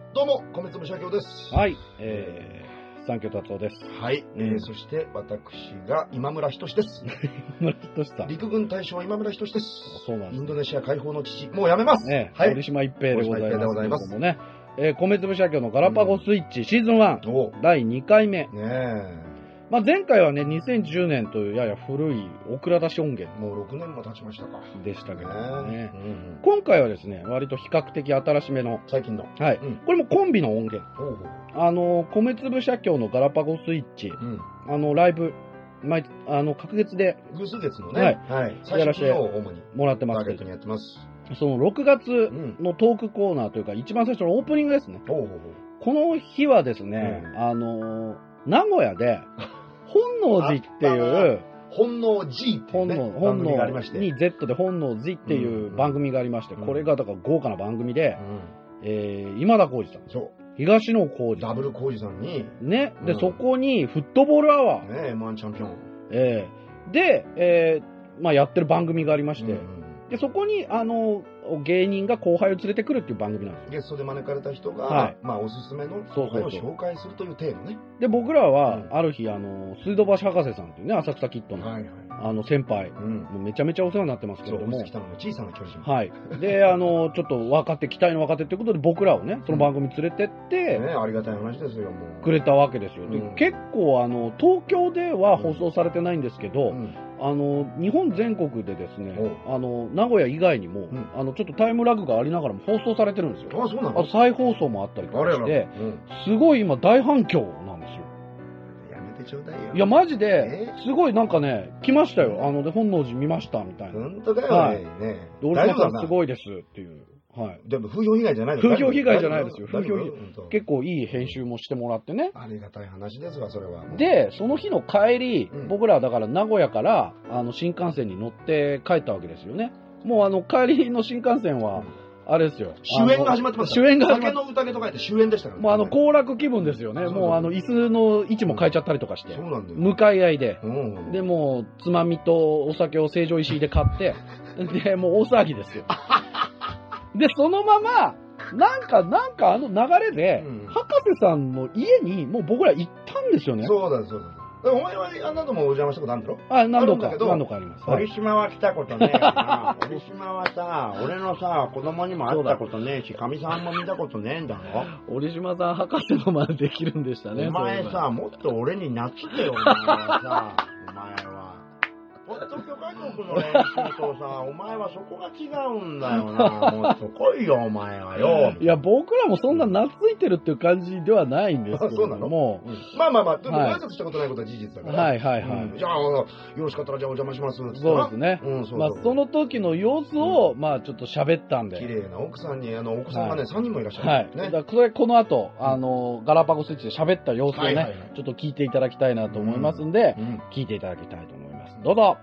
どうも、米粒社協です。 はい、三協達夫です。 はい、そして私が今村仁です。 今村仁さん。 陸軍大将は今村仁です。 そうなんです。 インドネシア解放の父、もうやめます。 はい。堀島一平でございますけどもね。米粒社協のガラパゴスイッチ、シーズン1、第2回目。 ねえ。 まあ、前回はね、2010年というやや古いオクラ出し音源。 もう6年も経ちましたか。 でしたけどね。今回はですね、割と比較的新しめの。 最近の。 はい。これもコンビの音源。米粒社協のガラパゴスイッチ、ライブ、隔月で。 偶数月のね。 はい。やらせてもらってますけど。 やってます。 その6月のトークコーナーというか、一番最初のオープニングですね。この日はですね、名古屋で、本能寺っていう、 本能寺っていう、ね、 本能に Z で本能寺っていう番組がありまして、これがだから豪華な番組で、今田耕司さん。 そう。 東野耕司。 ダブル耕司さんに。 ね。で、そこにフットボールアワー。 ね、M1 チャンピオン。 で、やってる番組がありまして、で、そこに、芸人が後輩を連れてくるっていう番組なんですよ。 ゲストで招かれた人が、おすすめの後輩を紹介するというテーマね。 で、僕らは、ある日、水道橋博士さんっていうね、浅草キッドの、先輩、めちゃめちゃお世話になってますけれども。 小さな巨人。 はい。で、ちょっと期待の若手っていうことで、僕らをね、その番組連れてって、 ありがたい話ですよ、もう。 くれたわけですよ。で、結構、東京では放送されてないんですけど、日本全国でですね、名古屋以外にも、ちょっとタイムラグがありながらも放送されてるんですよ。 あ、そうなの？ 再放送もあったりとかして、すごい今大反響なんですよ。 やめてちょうだいよ。 いや、マジで、すごいなんかね、来ましたよ。で、本能寺見ましたみたいな。 本当だよね。 大島さんすごいですっていう。はい。 でも風評被害じゃないですよ。 風評被害じゃないですよ。風評被害。結構いい編集もしてもらってね。 ありがたい話ですわ、それは。 で、その日の帰り、僕らはだから名古屋から、新幹線に乗って帰ったわけですよね。もう帰りの新幹線は、あれですよ。 終演が始まってます。 終演が始まって。 酒の宴と書いて終演でしたから。 もう行楽気分ですよね。もう椅子の位置も変えちゃったりとかして。 そうなんだよ。 向かい合いで。で、もう、つまみとお酒を成城石井で買って、で、もう大騒ぎですよ。で、そのまま、なんか流れで、博士さんの家にもう僕ら行ったんですよね。 そうだ、そうだ。お前は何度もお邪魔したことあるんだろ？ 何度かあります。 堀島は来たことねえな。堀島はさ、俺のさ、子供にも会ったことねえし、かみさんも見たことねえんだろ？ 堀島さん博士のまでできるんでしたね。 お前さ、もっと俺に懐ってよ、お前はさ、お前は。ほっと許可局の練習とさ、お前はそこが違うんだよな。もっと来いよ、お前はよ。 いや、僕らもそんな懐いてるっていう感じではないんですけども。 まあ、でも挨拶したことないことは事実だから。 はい。 じゃあ、よろしかったらじゃあお邪魔します。 そうですね。その時の様子を、ちょっと喋ったんで。 綺麗な奥さんに、お子さんがね、3人もいらっしゃる。 はい。この後、ガラパゴスイッチで喋った様子をね、ちょっと聞いていただきたいなと思いますんで、聞いていただきたいと思います。どうぞ。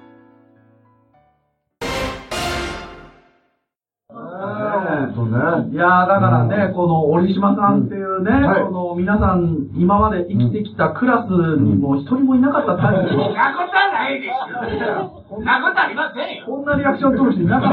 いやー、だからね、この折島さんっていうね、皆さん今まで生きてきたクラスにも一人もいなかったタイプ。 そんなことはないですよ。そんなことありませんよ。 こんなリアクション取る人いなかった。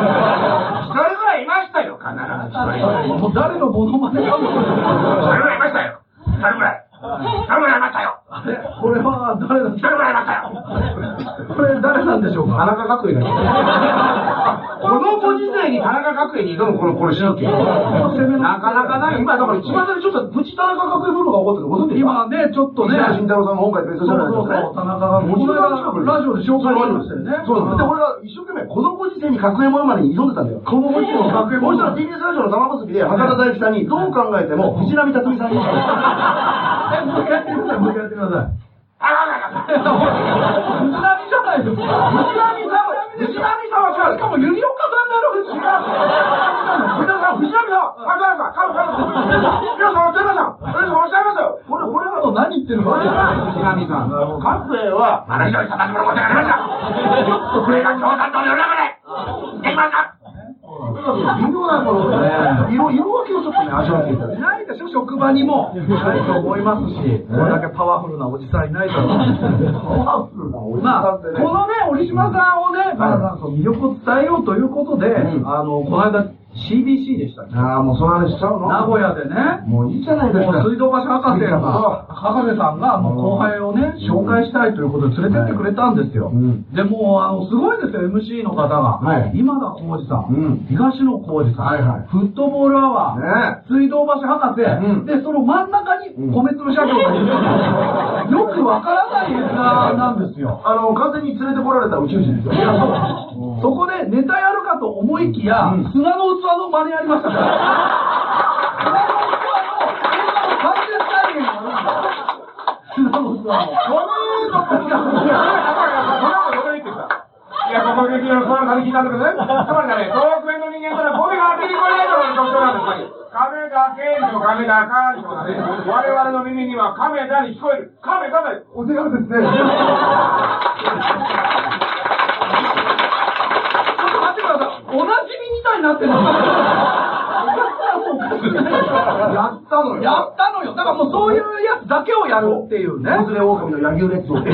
一人ぐらいいましたよ、必ず一人。 もう誰のモノマネかも。 一人ぐらいいましたよ。一人ぐらい。一人ぐらいいましたよ。 これは誰だ？ 一人ぐらいいましたよ。 これ誰なんでしょうか？ 田中角栄だ。このご時世に田中角栄に挑むこの神経。なかなかない。今だから一番ちょっとプチ田中角栄ブームが起こってるのご存知ですか？ 今ね、ちょっとね。 慎太郎さんの本会で別にそう田中がこの間ラジオで紹介しましたよね。 そうなんです。で、俺が一生懸命このご時世に角栄モノマネに挑んでたんだよ。このご時世に角栄モノマネ。そしたら TBS ラジオの玉結びで博多大吉さんにどう考えても藤波辰巳さんに。 もう一回やってください。もう一回やってください。藤波じゃないですか。 藤波さんは違う。 しかもゆりおかさんなの藤波さん。 藤波さん、皆さん、 これは何言ってるの？ 藤波さん。角栄は、話をしたまじものことがありました。これが共産党の世の中で、できました。 微妙なものでね、色分けをちょっとね、味わっていただきないでしょ、職場にも。ないと思いますし、これだけパワフルなおじさんいないだろう。パワフルなおじさんってね。このね、折島さんをね、魅力を伝えようということで、この間、 CBC でしたっけ？ ああ、もうその話しちゃうの？ 名古屋でね。 もういいじゃないですか。 もう水道橋博士が、博士さんがもう後輩をね、紹介したいということで連れてってくれたんですよ。で、もうすごいですよ、MC の方が。今田耕司さん、東野耕司さん、フットボールアワー、水道橋博士、で、その真ん中に米粒社長がいる。よくわからない絵面なんですよ。 完全に連れてこられた宇宙人ですよ。いや、 そこでネタやるかと思いきや、砂の器の真似やりましたから。砂の器の映画の完全再現があるんだ。砂の器の。 いや、ここ劇のその話聞いたんだけどね。つまりね、東北弁の人間から語尾が当てにこないのが特徴なんですよ。亀田健と亀田かんとかね、我々の耳には亀田に聞こえる。亀田だよ。 お手軽ですね。 おなじみみたいになってるの。 やったのよ。 やったのよ。だからもうそういうやつだけをやるっていうね。 子連れ狼の柳生列を。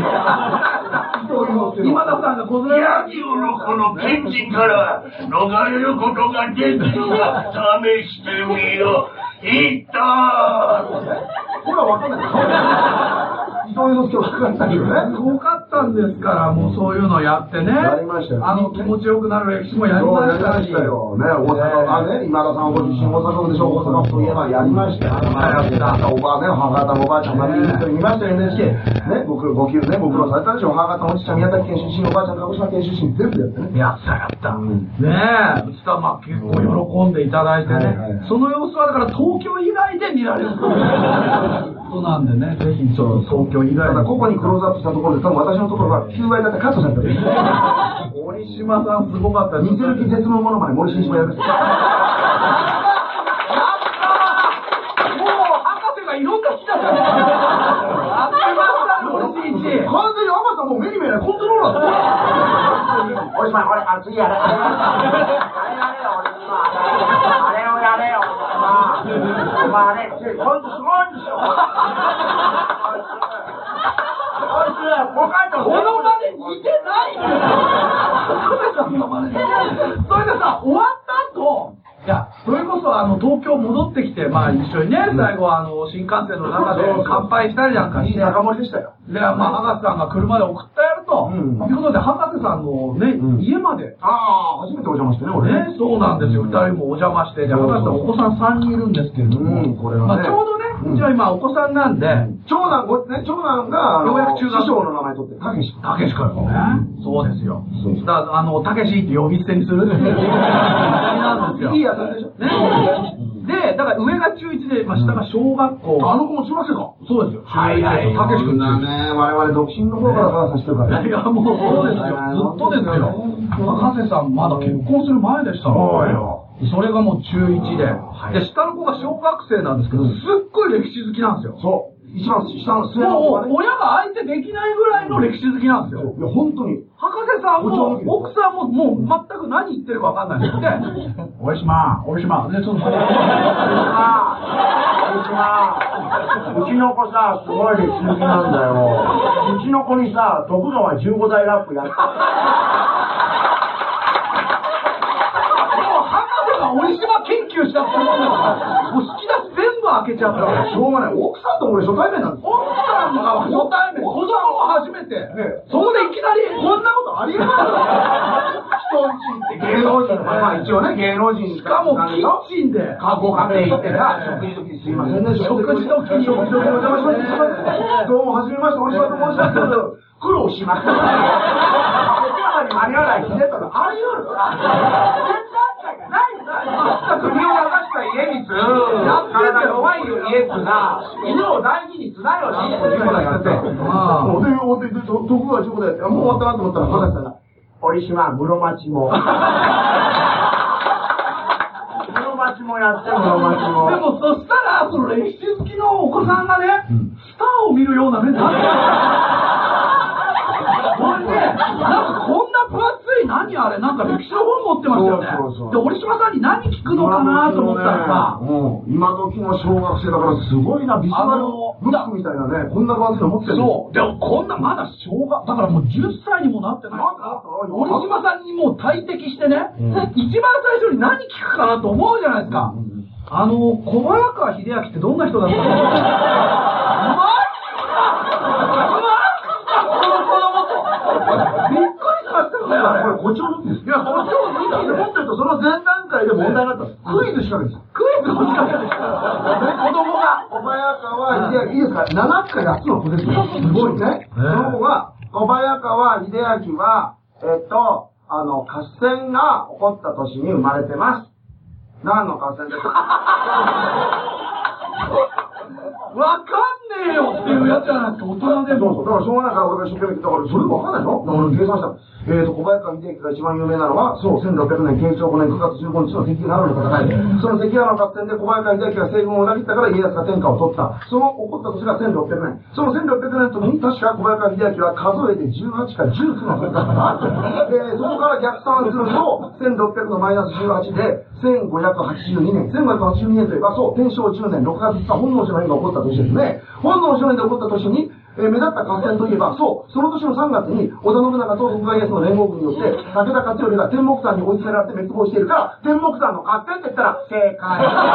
今田さんが子連れ柳生のこの剣人から逃れることができるか試してみよう。いったー。 ほら、わかんないでしょ。そういうの今日かかったけどね。 すごかったんですから、もうそういうのやってね。 やりましたよ。 気持ちよくなる歴史もやりましたし。 やりましたよ。ね、大阪がね、今田さんご自身大阪府でしょ、大阪府といえばやりましたよ。おばあね、母方のおばあちゃんが見ましたよ、NHK。ね、ご給ね、ご苦労されたでしょ。母方のおじちゃん、宮崎県出身、おばあちゃん、鹿児島県出身、全部やってね。 やった。ねえ、うちとは結構喜んでいただいてね。その様子はだから東京以外で見られることなんでね、ぜひちょっと東京以外ただここにクローズアップしたところで、多分私のところが9倍だったらカットされた。 森島さんすごかったです。 似てる気絶望ものまで森進一もやる。 やったー！もう博士がいろんな引き出しやってましたね、森進一。 完全に博士さんもう目に見えないコントローラーだ。 おいしまい、次やれ。あれをやれよ。まあね、ほんとすごいんですよ。 この場で似てないんですよ。それでさ、終わった後、いや、それこそ東京戻ってきて、まあ一緒にね、最後新幹線の中で乾杯したりなんかして。 酒盛りでしたよ。 で、まあ博士さんが車で送ってやると、ということで博士さんのね、家まで。 ああ、初めてお邪魔してね、俺ね。 そうなんですよ。二人もお邪魔して、で、博士さんお子さん3人いるんですけれども、まあちょうどね、うちは今お子さんなんで、 長男が、 ようやく中学師匠の名前取って、たけし。 たけしからね。そうですよ。だからたけしって呼び捨てにするっていうなんですよ。 いいやつでしょ。 で、だから上が中1で、まあ下が小学校。 あの子も中学生か。 そうですよ。 はい。たけし君だね。我々独身の頃から話してるからね。 いや、もうそうですよ。ずっとですよ。博士さんまだ結婚する前でしたもん。そうよ。それがもう中1で。で、下の子が小学生なんですけど、すっごい歴史好きなんですよ。 そう。一番下の末の子がね。 もう親が相手できないぐらいの歴史好きなんですよ。 いや、本当に。 博士さんも、奥さんも、もう全く何言ってるか分かんないんですって。おいしま。で、ちょっとうちの子さ、すごい歴史好きなんだよ。うちの子にさ、徳川15代ラップやった。 森島研究したって思うんだから、もう引き出し全部開けちゃった。 しょうがない。奥さんと俺初対面なんですよ。 奥さんが初対面、子供も初めて。そこでいきなり、 こんなことありえます人んちって芸能人、まあ一応ね、芸能人しかもキッチンで、 ご家庭行ってさ、食事時すいませんね、 食事時にお邪魔しました。どうも、はじめまして、森島と申しますけど、苦労しました。間に合わない日だったら、あり得る。 国を流した家に体弱い家つが、犬を大事につなよし、 事故だやって。で、徳川事故だよって、もう終わったなと思ったら、博士さんが、 折島、室町も。室町もやって、室町も。 でも、そしたら、その歴史好きのお子さんがね、スターを見るような目になってる。それで、なんかこんな分厚い何あれ、なんか歴史の本持ってましたよね。 そう。 で、折島さんに何聞くのかなと思ったらさ、 今時の小学生だからすごいな、ビジュアルブックみたいなね、こんな感じで持ってる。 そう。でもこんなまだ小学、だからもう10歳にもなってないから、折島さんにもう大敵してね、一番最初に何聞くかなと思うじゃないですか。小早川秀明ってどんな人だったの？びっくりしましたよね、あれ。 これ、誇張抜きです。いや、誇張抜きで持ってると、その前段階で問題になったんです。クイズ仕掛けです。 クイズの仕掛けです。子供が。 小早川秀明、いいですか ?7 か8つの子ですよ。すごいね。その子が、小早川秀明は、合戦が起こった年に生まれてます。何の合戦ですか？ わかんねえよっていうやつじゃないですか、大人でも。 だからしょうがないから俺が一生懸命言ったから、それもわかんないの？だから計算した。小早川秀明が一番有名なのは、そう、1600年、慶長5年9月15日の関ヶ原の戦い。その関ヶ原の合戦で小早川秀明が西軍を裏切ったから家康が天下を取った。その起こった年が1600年。その1600年の時に確か小早川秀明は数えて18か19の時だったかな。そこから逆算すると、1600のマイナス18で、1582年。1582年といえば、そう、天正10年6月5日、本能寺の変が起こった年ですね。本能寺の変で起こった年に、目立った合戦といえば、そう、その年の3月に、織田信長と徳川家康の連合軍によって、武田勝頼が天目山に追い詰められて滅亡しているから、天目山の合戦って言ったら、正解。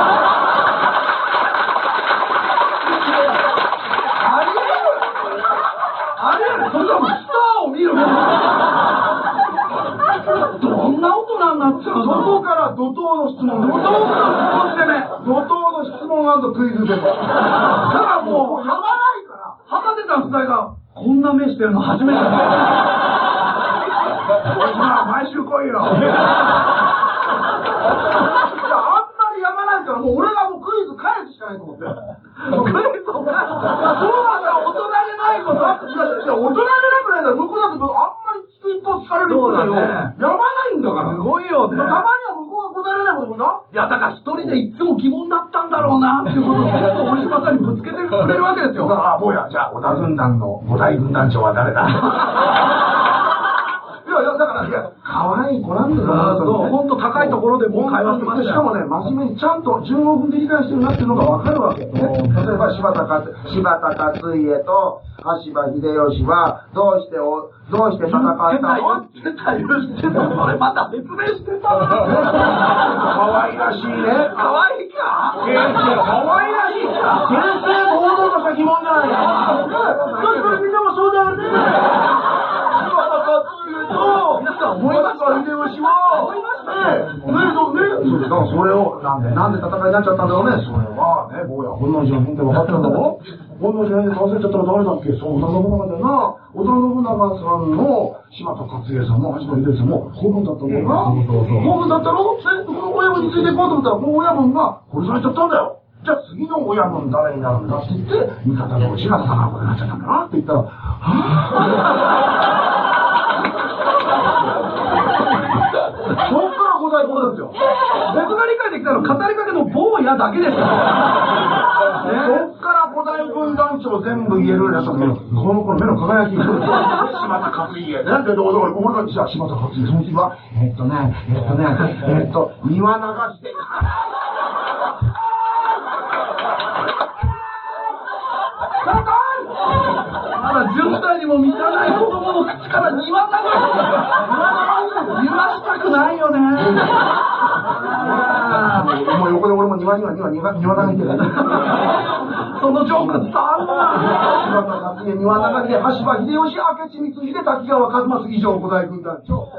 あれそんなもんスターを見るもん。どんな大人になっちゃうの？ そこから怒涛の質問。怒涛の質問&クイズです。だからもう、はまないから、博士さん夫妻が、こんな目してるの初めてだ。毎週来いよ。あんまりやまないから、もう俺がもうクイズ返すしかないと思って。 クイズを返す。そうなんだ、大人でないこと。 大人でなくないんだよ。向こうだってあんまり一発聞かれることだよ。やまないんだから。 すごいよね。 たまには向こうが答えられないこともな。 いや、だから一人でいつも疑問だったんだろうな、っていうことを折島さんにぶつけてくれるわけですよ。 坊や、じゃあ、織田軍団の五大軍団長は誰だ？だから、可愛い子なんですよ。 ほんと高いところでもう会話してましたよ。 しかもね、真面目にちゃんと順を踏んで理解してるなっていうのがわかるわけ。例えば、柴田勝家と羽柴秀吉は、どうして戦ったの？ 言ってた。それまた説明してた。 可愛らしいね。 可愛いか？ 可愛らしいか？先生堂々とした疑問じゃないか。それみんなもそうだよね。 皆さん思いました。 秀吉は思いましたね。だからそれをなんで戦いになっちゃったんだろうね。それはね、坊や本能寺の変って分かったんだろ。本能寺の変で倒せちゃったら誰だっけ？そう、織田信長だよな。織田信長さんの柴田勝家さんも羽柴秀吉さんも子分だったんだよな。子分だったろ？この親分についていこうと思ったら、この親分が殺されちゃったんだよ。じゃあ次の親分誰になるんだって言って、味方同士が戦うことになっちゃったんだなって言ったら、そっから答えこうですよ。 僕が理解できたのは語りかけの坊やだけですよ。 そっから五大軍団長全部言えるようになったんだけど、この子の目の輝き。柴田勝家。なんで俺がじゃあ柴田勝家、その次は、庭流して。 まだ10歳にも満たない子供の口から庭流して揺らしたくないよね。 もう横で俺も庭流してる。 そのジョーク伝わるな。 柴田勝家、庭流秀、羽柴秀吉、明智光秀、滝川一益以上五大軍団長。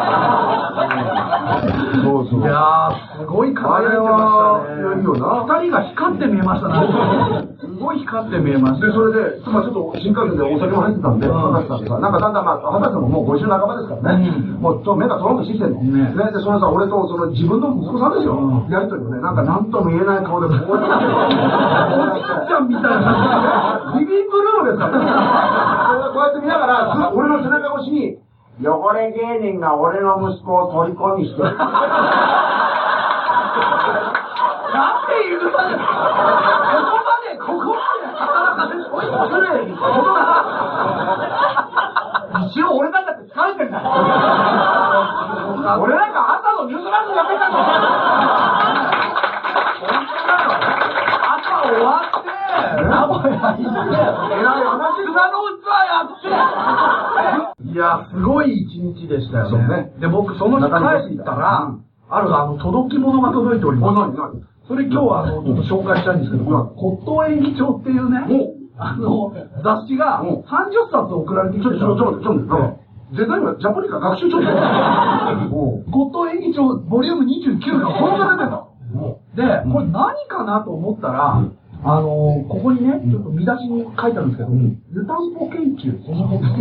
そう。 いやー、すごい輝いてましたね。 いいよな。 二人が光って見えましたね。すごい光って見えました。 で、それで、ちょっと新幹線でお酒も入ってたんで、博士さんとさ、なんかだんだん博士さんももう50半ばですからね、もう目がトロンとしてきてるの。ね、で、そのさ、俺とその自分の息子さんですよ。やりとりをね、なんかなんとも言えない顔でこうやって。 おじいちゃんみたいな。 ビビンブルーですからね。こうやって見ながら、俺の背中越しに、汚れ芸人が俺の息子を虜にしてる。 なんて言うかですか？ここまで働かせておいて失礼に。一応俺だって疲れてんだよ。 俺なんか朝のニュース番組やってたの。朝終わって、名古屋行って、砂の器やって。いや、すごい一日でしたよね。で、僕その日帰ったら、届き物が届いております。それ今日はちょっと紹介したいんですけど、骨董演技帳っていうね、雑誌が30冊送られてきてた。ちょっと。絶対今、ジャポニカ学習帳だよ。骨董演技帳ボリューム29が本当に出てた。で、これ何かなと思ったら、ここにね、ちょっと見出しに書いてあるんですけど、湯たんぽ研究、その僕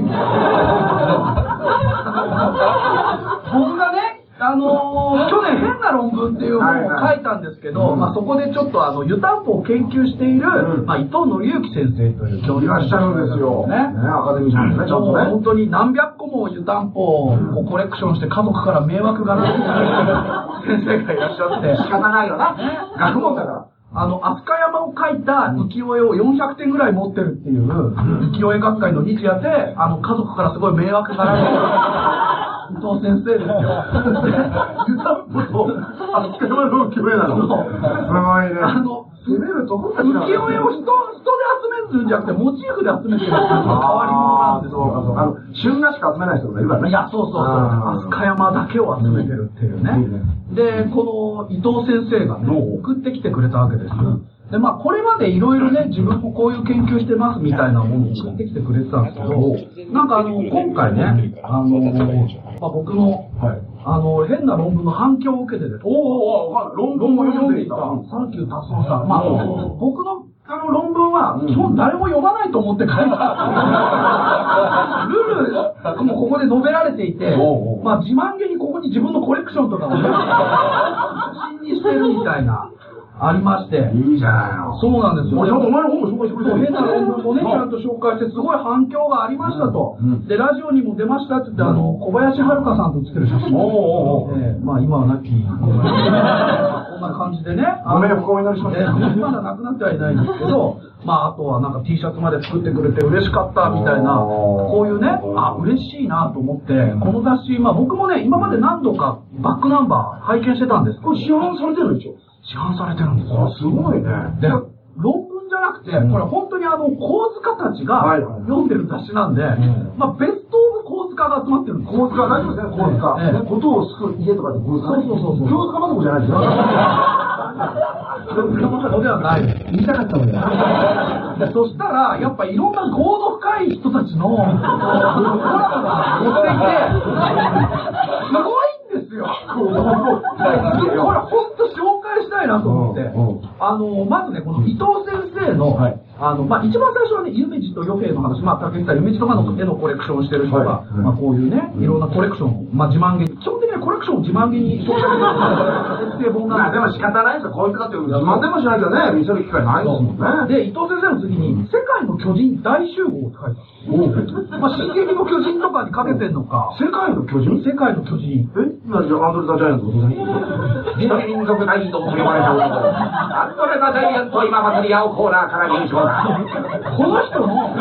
がね、去年変な論文っていうのを書いたんですけど、そこでちょっと湯たんぽを研究している、伊藤則之先生という教授いらっしゃるんですよ。ね、アカデミーさんでね、ちょっとね。 本当に何百個も湯たんぽをコレクションして家族から迷惑がられてる先生がいらっしゃって。 仕方ないよな。学問だから。 飛鳥山を描いた浮世絵を400点ぐらい持ってるっていう浮世絵学会の日夜で、家族からすごい迷惑がられてる。伊藤先生ですよ。 湯たんぽと、飛鳥山の浮世絵なの。すごいね。攻めるとこ浮世絵を人で集めるんじゃなくて、モチーフで集めてるっていう変わり者なんですよ。 旬なしか集めない人とかいるからね。 いや、そう。飛鳥山だけを集めてるっていうね。で、この伊藤先生がね、送ってきてくれたわけですよ。で、これまでいろいろね、自分もこういう研究してますみたいなものを送ってきてくれてたんですけど、なんか今回ね、僕の、変な論文の反響を受けてて、論文を読んでいた、サンキュー達夫さん。僕の論文は、基本誰も読まないと思って書いた。ルールもここで述べられていて、自慢げにここに自分のコレクションとかをね、写真にしてるみたいな。ありまして。 いいじゃないの。 そうなんですよ。 ちゃんとお前の本も紹介してくれてる。 変な論文もね、ちゃんと紹介して、すごい反響がありましたと。で、ラジオにも出ましたって言って、小林遥香さんと写ってる写真。今はなき、こんな感じでね。 ごめん、不幸になりしました。 まだなくなってはいないんですけど、あとはなんか T シャツまで作ってくれて嬉しかったみたいな、こういうね、嬉しいなと思って、この雑誌、僕もね、今まで何度かバックナンバー拝見してたんです。 これ市販されてるでしょ？ 市販されてるんですよ。 すごいね。 で、論文じゃなくて、これ本当に神塚たちが読んでる雑誌なんで、ベストオブ神塚が集まってるんですよ。 神塚大丈夫ですね、神塚。ことを救う家とかで神塚。そう。京塚まさこじゃないですよ。 京塚まさこではないです。 言いたかったので。 そしたら、やっぱいろんな豪度深い人たちのコラボが持ってきて、すごいんですよ。これ本当紹介したいなと思って、まずね、この伊藤先生の、一番最初はね、夢二と与平の話、竹下夢二とかの絵のコレクションをしてる人が、こういうね、いろんなコレクションを、自慢げに、基本的にはコレクションを自慢げに紹介してるエッセイ本なんでも仕方ないですよ。こういう人だって自慢でもしないとね、見せる機会ないですもんね。 で、伊藤先生の次に、世界の巨人大集合って書いてある。進撃の巨人とかにかけてんのか。 世界の巨人？ 世界の巨人。 今じゃアンドレ・ザ・ジャイアントのことね。 民族大移動と呼ばれた男。アンドレ・ザ・ジャイアント今祭り青コーナーから入場だ。 この人の、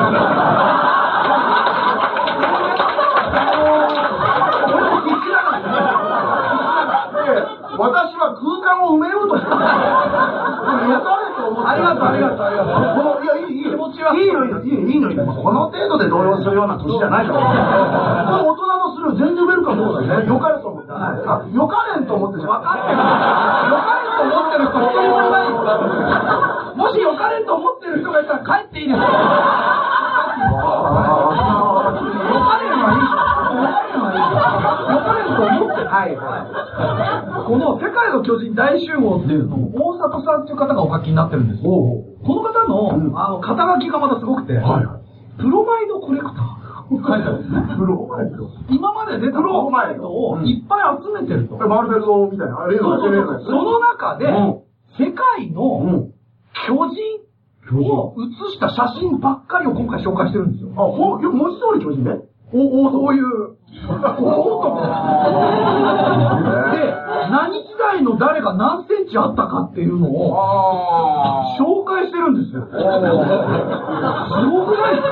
私は空間を埋めようとしてる。 ありがとう。 いや、いいの。この程度で動揺するような年じゃないから。大人のスルー全然ウェルカムだよね。よかれと思って。よかれんと思ってじゃん。分かってる。 よかれんと思ってる人一人もいない。もしよかれんと思ってる人がいたら帰っていいですよ。よかれんはいい。よかれんと思ってない。この世界の巨人大集合っていうのを大里さんっていう方がお書きになってるんですよ。この方の、肩書きがまたすごくて、プロマイドコレクター。書いてあるんですね。 プロマイド。 今まで出たプロマイドをいっぱい集めてると。 マルベルドみたいな。 その中で、世界の巨人を写した写真ばっかりを今回紹介してるんですよ。 文字通り巨人ね。 そういう。で、何時代の誰が何センチ日あったかっていうのを紹介してるんですよ。すごくないです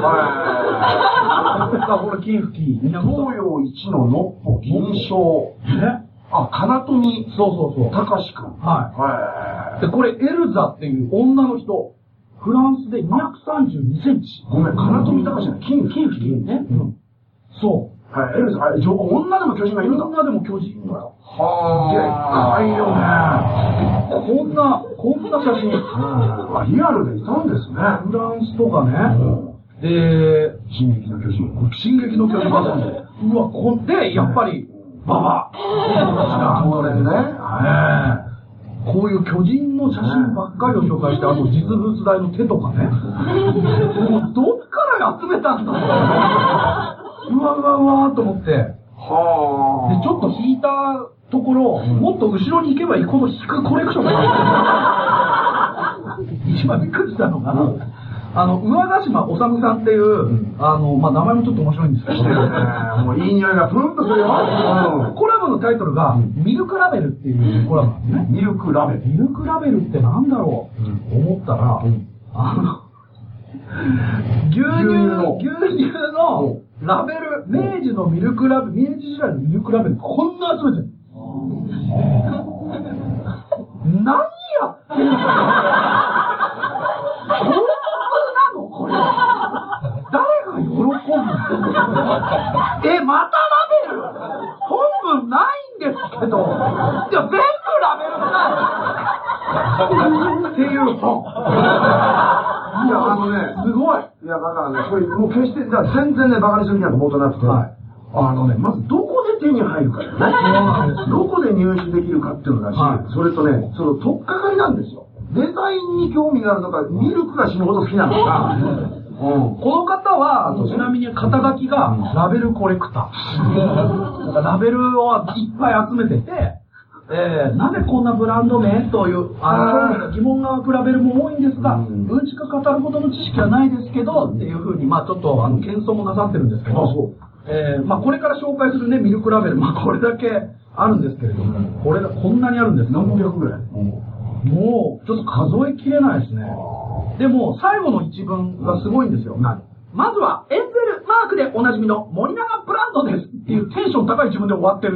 か？これ金吹き。 東洋一ののっぽ銀賞。金富。 そう。 高志くん。 はい。で、これエルザっていう女の人。フランスで232センチ。 ごめん、金富高志じゃない。金吹きね。 そう。 エルザ、女でも巨人がいるんだ。 女でも巨人が。 でっかいよね。 こんな写真。 リアルでいたんですね。 フランスとかね。で、 進撃の巨人。 うわ、で、やっぱり、ババ。 これね。 こういう巨人の写真ばっかりを紹介して、あと実物大の手とかね。もうどっから集めたんだうわと思って。で、ちょっと引いたところ、もっと後ろに行けば行くほど引くコレクションがある。一番びっくりしたのが、宇和ヶ島治さんっていう、名前もちょっと面白いんですけど、 もういい匂いがふんとするよ。 コラボのタイトルが、ミルクラベルっていうコラボなんですね。 ミルクラベルってなんだろう思ったら、牛乳のラベル、明治のミルクラベル、明治時代のミルクラベル、こんな集めてる。何やってんのこれ。誰が喜ぶのまたラベル本文ないんですけど。いや、全部ラベルなんっていう本。 いや、 すごい。 いや、だからね、これ、もう決して、全然ね、バカにする気なんかもとなくて、まずどこで手に入るかよね。どこで入手できるかっていうのだし、それとね、その取っかかりなんですよ。デザインに興味があるのか、ミルクが死ぬほど好きなのか。 この方は、ちなみに肩書きがラベルコレクター。ラベルをいっぱい集めてて、なぜこんなブランド名という疑問が湧くラベルも多いんですが、うんちく語るほどの知識はないですけど、っていうふうに、ちょっと謙遜もなさってるんですけど、これから紹介するね、ミルクラベル、これだけあるんですけれども、これがこんなにあるんですか？ 何百ぐらい？ もう、ちょっと数えきれないですね。でも、最後の一文がすごいんですよ。まずは、エンゼルマークでおなじみの森永ブランドですっていうテンション高い自分で終わってる。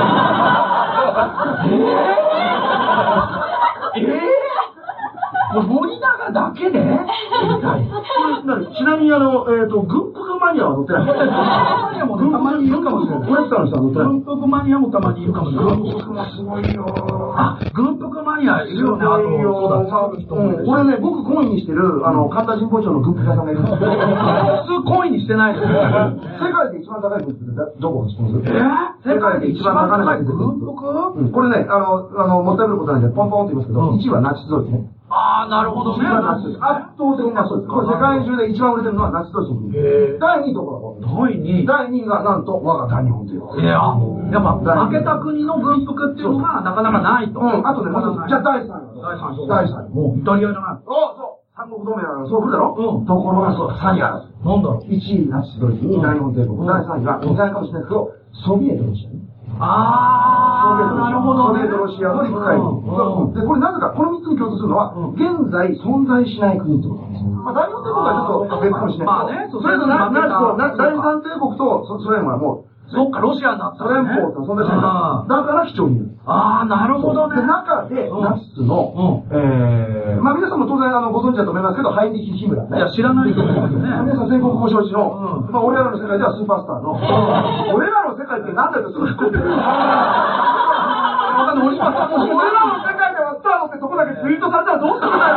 森永だけでちなみに軍服マニアは乗ってない。軍服マニアもたまにいるかもしれない。コレクターの人は乗ってない。 軍服マニアもたまにいるかもしれない。 軍服もすごいよ。 軍服マニアいるよね。 これね、僕コインにしてる、神田神保町の軍服屋さんがいるんですよ。 普通コインにしてないですよ。 世界で一番高い軍服ってどこ知ってます？ 世界で一番高い軍服？ これね、もったいぶることないんで、ポンポンって言いますけど、1位はナチスドイツね。 なるほどね。 圧倒的なそうです。これ世界中で一番売れてるのはナチスドイツの軍服。第2位どこだ？第2位がなんと我が大日本という。 やっぱ負けた国の軍服っていうのがなかなかないと。 あとで、じゃあ第3位。第3位。 もうイタリアじゃない。 そう。三国同盟なのそう来るだろ？ところがそう、3位ある。 なんだろう。 1位ナチスドイツ、2位大日本帝国、第3位が意外かもしれないけど、ソビエトロシアね。 なるほど。 ソビエトロシアの陸海軍。で、これなぜか、この3つに共通するのは、現在存在しない国ってことなんですよ。大日本帝国はちょっと別かもしれないけど、それと大日本帝国とソ連はもう、 そっか、ロシアになったソ連邦と存在しないから。だから貴重にいる。 なるほどね。 で、中で、ナチスの、皆さんも当然ご存知だと思いますけど、ハイディヒ・ヒムラーね。 いや、知らない人もいるよね。 皆さん全国ご承知の、俺らの世界ではスーパースターの、俺らの世界って何だよってすぐ突っ込んでる。俺らの世界ではスターのってとこだけツイートされたらどうするんだよ。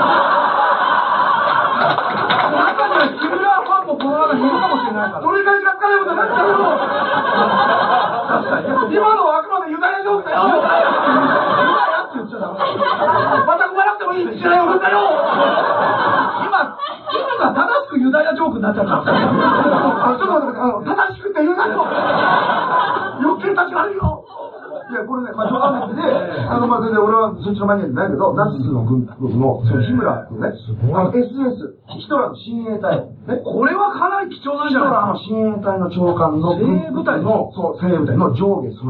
中にはヒムラーファンもこの中にいるかもしれないから。取り返しがつかないことになっちゃうよ。確かに。今のはあくまでユダヤジョークだよ。ユダヤって言っちゃダメ。また踏まなくてもいい時代を踏んだよ。 今が正しくユダヤジョークになっちゃった。 ちょっと待って、正しくって言うなよ。余計立ち悪いよ。いや、これね、冗談抜きで、全然俺はそっちのマニアじゃないけど、ナチスの軍服の、そのヒムラーっていうね、SS、ヒトラーの親衛隊。 これはかなり貴重なんじゃないですか。 ヒトラーの親衛隊の長官の精鋭部隊の上下揃い、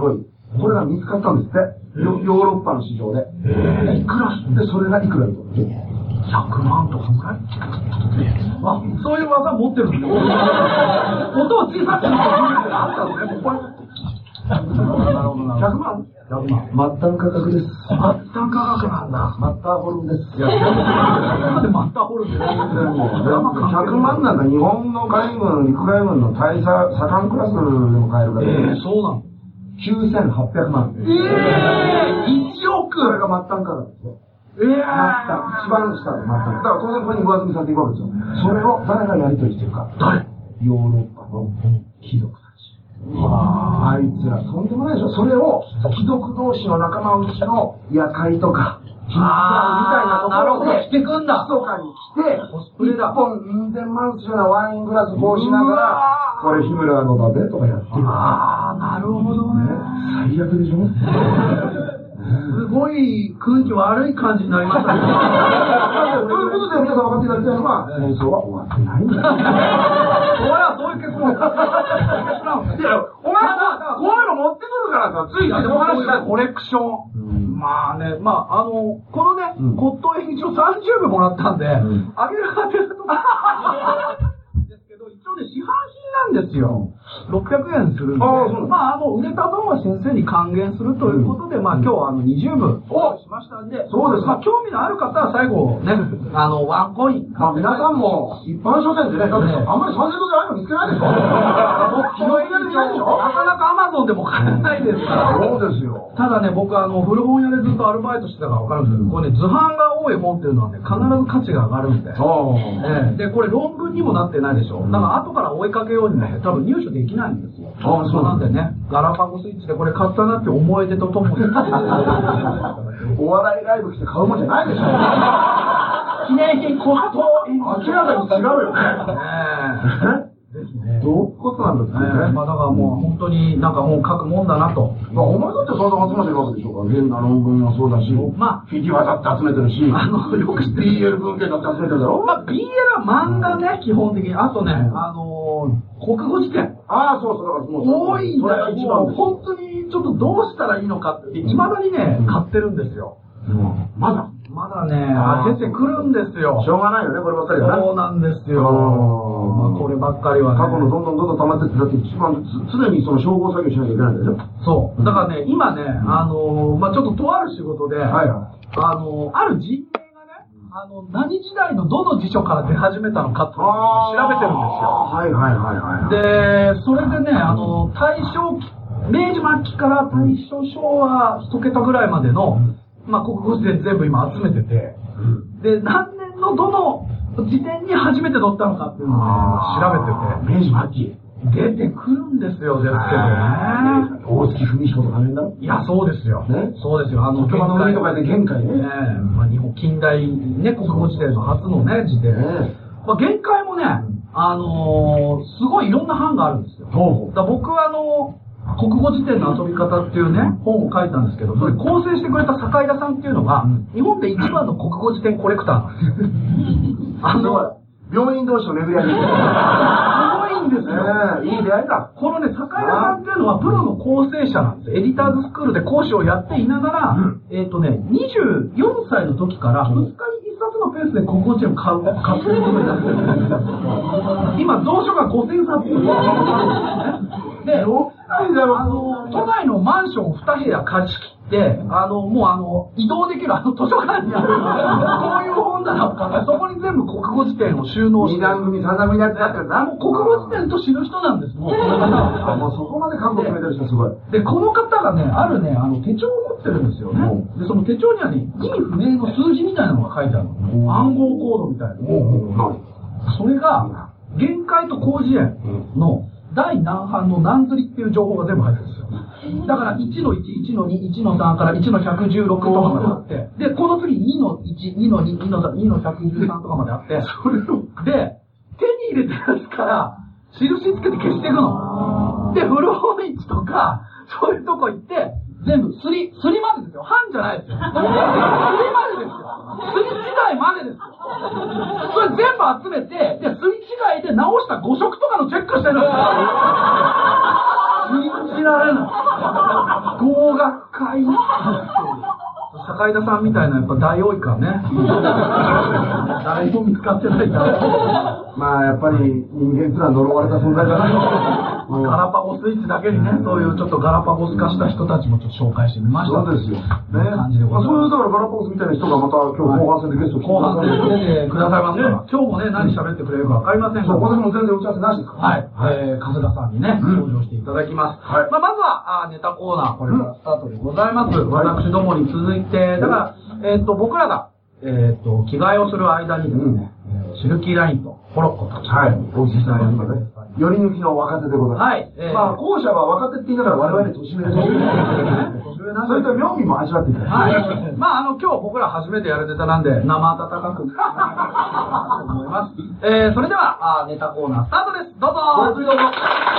これが見つかったんですって。ヨーロッパの市場で。いくらで、それがいくらだと思う ？100万とかぐらい？あ、そういう技持ってるんですよ。音を小さくするとあったんですね。なるほどな。100万？100万。 末端価格です。 末端価格なんだ。 マッターホルンです。 いや、なんでマッターホルンで 100万なんか日本の海軍、陸海軍の大佐、左官クラスでも買えるから。 そうなの。 9800万。 1億！ それが末端価格ですよ。末端。一番下の末端。だから当然これに上積みされていくわけですよ。それを誰がやり取りしてるか。 誰？ ヨーロッパの貴族たち。あいつらとんでもないでしょ。それを貴族同士の仲間内の夜会とかみたいなところで着てくんだ。 密かに来て1本2000万するようなワイングラスこうしながらこれヒムラーのだぜとかやってる。 なるほどね。 最悪でしょ。 すごい空気悪い感じになりましたね。 ということで皆さん分かっていただきたいのは戦争は終わってないんだよ。 そういう結論。いや、お前さ、こういうの持ってくるからさ、ついその話だ。 コレクション。まあね、このね、骨董品一応30部もらったんで、あげる当てるとですけど、一応ね、市販品なんですよ。600円するんで、売れた分は先生に還元するということで、今日20部しましたんで、 そうです。 興味のある方は最後ね、ワンコイン。 皆さんも一般書店でね、だってあんまり3000度じゃないの見つけないでしょ。 なかなかアマゾンでも買えないですから。 そうですよ。 ただね、僕古本屋でずっとアルバイトしてたから分かるんですけど、これね、図版が多い本っていうのはね、必ず価値が上がるんで。で、これ論文にもなってないでしょ。だから後から追いかけようにね、多分入手できないんですよ。そうなんでね、ガラパゴスイッチでこれ買ったなって思い出とともに。 お笑いライブ来て買うもんじゃないでしょ。 記念品骨董。 明らかに違うよね。どういうことなんだってね。 だからもう本当になんか本書くもんだなと。 お前だってそんな集めてるわけでしょうから、変な論文もそうだし、フィギュアだって集めてるし、よく BL 文献だって集めてるだろ。 BL は漫画ね、基本的に。あとね、国語辞典。 そうそう、だから多いんだよ。もう本当にちょっとどうしたらいいのかって、未だにね、買ってるんですよ。まだね、出てくるんですよ。 しょうがないよね、こればっかりはね。 そうなんですよ。こればっかりはね。 過去のどんどん溜まってって、だって一番常にその照合作業しなきゃいけないんだよね。 そう。だからね、今ね、ちょっととある仕事で、ある人名がね、何時代のどの辞書から出始めたのかっていうのを調べてるんですよ。で、それでね、大正、明治末期から大正昭和一桁ぐらいまでの、国語辞典全部今集めてて、で、何年のどの辞典に初めて載ったのかっていうのを調べてて、 明治末期出てくるんですよ、ですけどね。 大月文章とかねんだろ。 いや、そうですよ。 ね。 そうですよ。 言葉の上とかで限界ね。 日本近代ね、国語辞典の初のね、辞典。限界もね、すごいいろんな版があるんですよ。だ僕は国語辞典の遊び方っていうね、本を書いたんですけど、それ構成してくれた坂井田さんっていうのが、日本で一番の国語辞典コレクターなんですよ。 病院同士の巡り合い。 すごいんですよ。 いい出会いだ。 このね、坂井田さんっていうのはプロの構成者なんですよ。エディターズスクールで講師をやっていながら、24歳の時から2日に1冊のペースで国語辞典を買うことになってるんですよ。今、蔵書が5000冊。で、都内のマンション2部屋貸し切って、もう移動できる図書館にある、こういう本棚を買って、そこに全部国語辞典を収納して。 2段組、3段組やってたから国語辞典と知る人なんです。もうそこまで韓国決めてる人すごい。 で、この方がね、あるね、手帳を持ってるんですよね。で、その手帳にはね、意味不明の数字みたいなのが書いてあるの。暗号コードみたいな。それが、限界と広辞苑の第何版の何釣りっていう情報が全部入ってるんですよ。だから1の1、1の2、1の3から1の116とかまであって、で、この次2の1、2の2、2の3、2の113とかまであって、で、手に入れたやつから印つけて消していくの。で、古本市とか、そういうとこ行って、全部、すりまでですよ。版じゃないですよ。すりまでですよ。すり違いまでですよ。それ全部集めて、で、すり違いで直した誤色とかのチェックしてるんですよ。信じられない。5 赤い。坂井田さんみたいなやっぱ大多いからね。誰も見つかってないから。 まあやっぱり人間ってのは呪われた存在だな。 ガラパゴスイッチだけにね、そういうちょっとガラパゴス化した人たちもちょっと紹介してみました。 そうですよ。 ね、感じでございます。 そういうだからガラパゴスみたいな人がまた今日後半戦でゲスト来て後半戦で出てくださいますから、今日もね、何喋ってくれるかわかりませんが、 そう、私も全然打ち合わせなしですから。 はい。春日さんにね、登場していただきます。はい。まずは、ネタコーナー、これからスタートでございます。私どもに続いて、だから、僕らが、着替えをする間にですね、シルキーラインとコロッコと、 はい。おじさんね。寄り抜きの若手でございます。はい。まあ、後者は若手って言いながら我々年上で年上そういった妙味も味わっていただきます。 はい。まあ、今日僕ら初めてやるネタなんで、生温かく、思います。それでは、ネタコーナースタートです。どうぞ。 ごゆっくりどうぞ。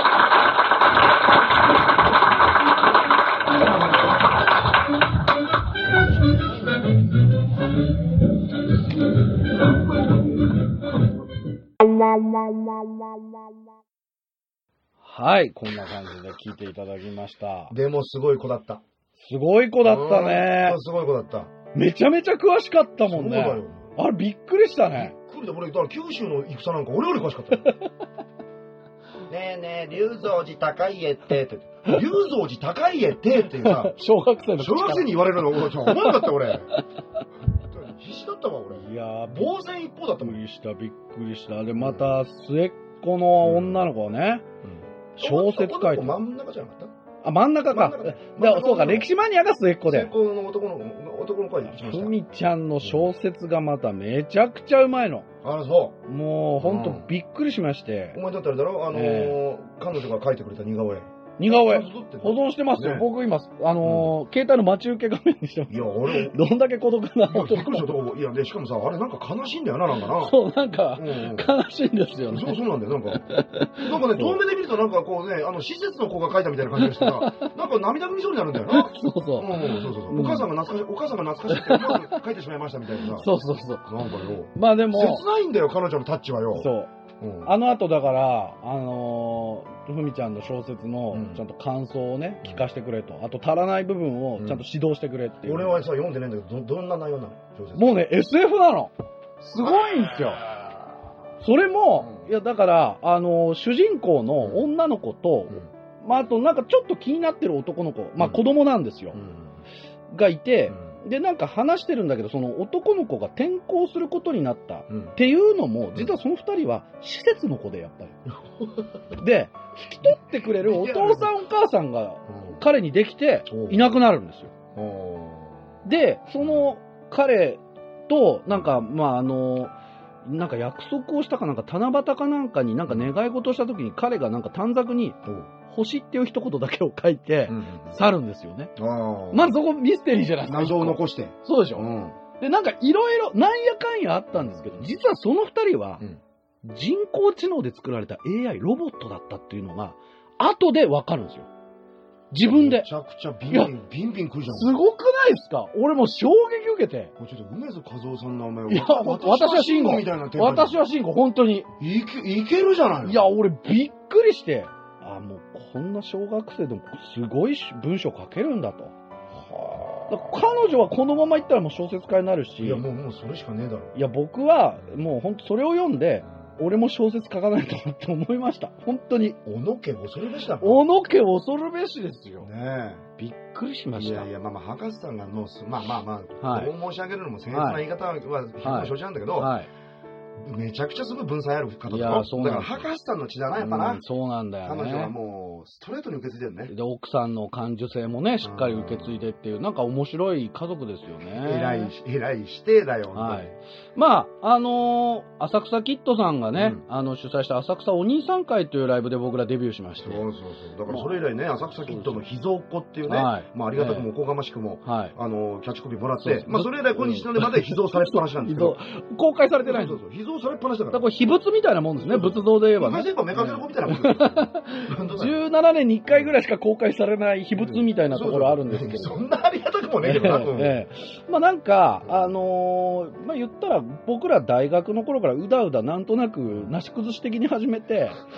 はい、こんな感じで聞いていただきました。 でもすごい子だった。 すごい子だったね。 すごい子だった。 めちゃめちゃ詳しかったもんね。 そうだよ。 あれびっくりしたね。 びっくりだ。俺、だから九州の戦なんか俺より詳しかったよ。ねえねえ、龍蔵寺高家って龍蔵寺高家っていうさ、 小学生に言われるの、思わなかった俺。必死だったわ俺。 いやー、 防戦一方だったもん。 びっくりした。で、また末っ子の女の子はね、小説書いて。 真ん中じゃなかった？ あ、真ん中か。そうか、歴史マニアが末っ子で。 末っ子の男の子が一番下。 ふみちゃんの小説がまためちゃくちゃうまいの。 あら、そう。 もう、ほんとびっくりしまして。 お前だったらだろ彼女が書いてくれた似顔絵。 似顔絵。保存してますよ。僕今、携帯の待ち受け画面にしてます。 いや、俺。 どんだけ孤独な男いや、で、しかもさ、あれなんか悲しいんだよな、なんかな。 そう、なんか、悲しいんですよね。 そうなんだよ、なんかね、遠目で見るとなんかこうね、施設の子が書いたみたいな感じがしてさ、なんか涙ぐみそうになるんだよな。 そうそう。 そう。お母さんが懐かしいって思わず書いてしまいましたみたいなさ。 そう。 なんかよ。 まあでも。 切ないんだよ、彼女のタッチはよ。 そう。あの後だから、ふみちゃんの小説のちゃんと感想をね、聞かせてくれと。あと足らない部分をちゃんと指導してくれっていう。 俺はさ、読んでないんだけど、どんな内容なの？小説。 もうね、SF なの。すごいんですよ。それも、いや、だから、主人公の女の子と、まあ、あとなんかちょっと気になってる男の子、まあ子供なんですよ。がいて、で、なんか話してるんだけど、その男の子が転校することになったっていうのも、実はその二人は施設の子で、やっぱり。で、引き取ってくれるお父さんお母さんが彼にできていなくなるんですよ。で、その彼と、なんか、まあ、なんか約束をしたかなんか七夕かなんかになんか願い事をした時に彼がなんか短冊に星っていう一言だけを書いて去るんですよね。まずそこミステリーじゃないですか。 謎を残して。 そうでしょ。で、なんかいろいろなんやかんやあったんですけど、実はその二人は人工知能で作られた AI ロボットだったっていうのが後でわかるんですよ。自分で。 めちゃくちゃビンビン来るじゃん。 すごくないですか？俺も衝撃受けて。 ちょっと梅津和夫さんの名前を。 いや、私は慎吾みたいな。私は慎吾、本当に。 いけるじゃないの。 いや、俺びっくりして、もうこんな小学生でもすごい文章書けるんだと。彼女はこのままいったらもう小説家になるし。 いや、もうそれしかねえだろ。 いや、僕はもう本当それを読んで、俺も小説書かないとって思いました。本当に。 小野家恐るべしだ。 小野家恐るべしですよ。 ねえ。 びっくりしました。 いや、まあ、博士さんがどう申し上げるのも僭越な言い方は承知なんだけど、めちゃくちゃすごい文才ある方だから博士さんの血だな、やっぱな。 そうなんだよね。 彼女はもう、ストレートに受け継いでるね。 で、奥さんの感受性もね、しっかり受け継いでっていう、なんか面白い家族ですよね。 偉い指定だよ。 はい。まあ、浅草キッドさんがね、主催した浅草お兄さん会というライブで僕らデビューしまして。 そう。だからそれ以来ね、浅草キッドの秘蔵っ子っていうね、まあありがたくもおこがましくも、キャッチコピーもらって、まあそれ以来今日のまで秘蔵されっぱなしなんですけど。 公開されてないんです。 そう。秘蔵されっぱなしだから。 だからこれ秘仏みたいなもんですね、仏像で言えばね。 昔言えばメカゼロコみたいなもんですよ。 17年に1回ぐらいしか公開されない秘仏みたいなところあるんですけど。 そんなありがたくもねえけどな。 まあなんか、まあ言ったら僕ら大学の頃からうだうだなんとなくなし崩し的に始めて、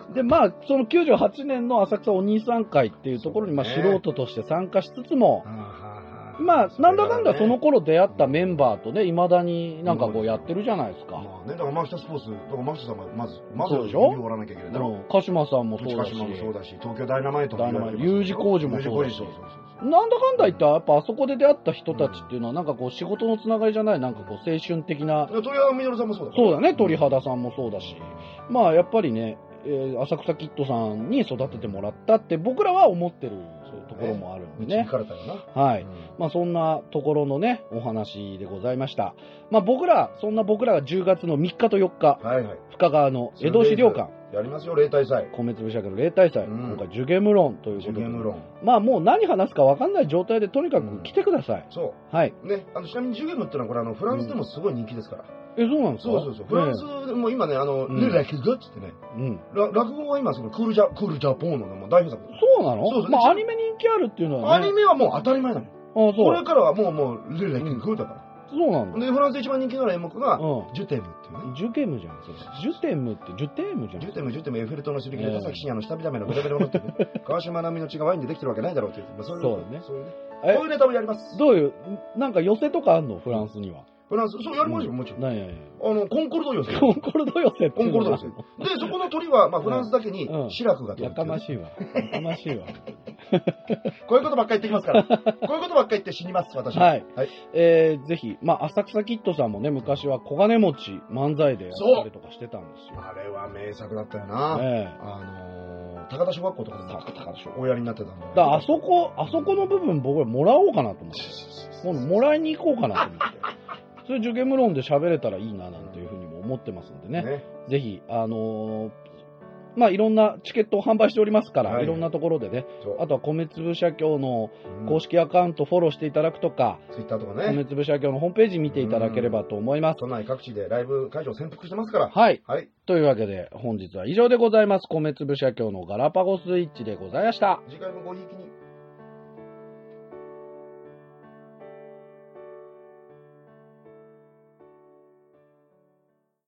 で、まあ、その98年の浅草お兄さん会っていうところに、まあ、素人として参加しつつも、まあ、なんだかんだその頃出会ったメンバーとね、未だになんかこうやってるじゃないですか。 まあね、だからマキタスポーツ、だからマキタさんがまずそうでしょ、 指を折らなきゃいけないだろ。 鹿島さんもそうだし、 鹿島もそうだし、東京ダイナマイトもそうだし、 U 字工事もそうだし、 そうなんだかんだ言ったら、やっぱあそこで出会った人たちっていうのは、なんかこう仕事のつながりじゃない、なんかこう青春的な。 鳥肌みのるさんもそうだそうだね、鳥肌さんもそうだし。まあやっぱりね、浅草キッドさんに育ててもらったって僕らは思ってるところもあるんでね。 導かれたよな。 はい。まあそんなところのね、お話でございました。まあそんな僕らが10月の3日と4日、 はいはい。 深川の江戸資料館。 やりますよ、例大祭。 米粒社会の例大祭、今回ジュゲム論ということで、 ジュゲム論。 まあもう何話すか分かんない状態でとにかく来てください。 そう。 はい。 ね、ちなみにジュゲムってのはこれフランスでもすごい人気ですから。 そうなんですか？ そう。フランスでも今ね、レラキュガっつってね、落語は今そのクールジャポンの代表作。 そうなの？そう。まあアニメ人気あるっていうのはね。 アニメはもう当たり前なの。 あ、そう。 これからはもうレラキュガだから。 そうなんだ。 で、フランスで一番人気の演目が、ジュテムっていうね。 ジュゲムじゃん、それ。ジュテムって、ジュテムじゃん。 ジュテム、エッフェル塔の手裏剣で田崎真也の下見た目のベラベラのって川島奈美の血がワインでできてるわけないだろうって言って、そうだね。そういうネタをやります。 どういう、なんか寄せとかあんの？フランスには。 フランス、そうやりますよ、もちろん。コンコルド寄せ。 コンコルド寄せって。 コンコルド寄せ。で、そこの鳥は、まあ、フランスだけに、シラクが鳥。 やかましいわ。やかましいわ。 こういうことばっかり言ってきますから。こういうことばっかり言って死にます、私。 はい。ぜひ、まあ、浅草キッドさんもね、昔は小金持ち漫才でやったりとかしてたんですよ。 あれは名作だったよな。高田小学校とかで高田小おやりになってたんだ。 だからあそこの部分僕らもらおうかなと思って。今度もらいに行こうかなと思って。それジュゲム論で喋れたらいいななんていうふうにも思ってますんでね。ぜひ、まあ、いろんなチケットを販売しておりますから、いろんなところでね、あとは米粒社協の公式アカウントフォローしていただくとか、 ツイッターとかね、 米粒社協のホームページ見ていただければと思います。 都内各地でライブ会場潜伏してますから。 はい。というわけで、本日は以上でございます。米粒社協のガラパゴスイッチでございました。 次回もごひいきに。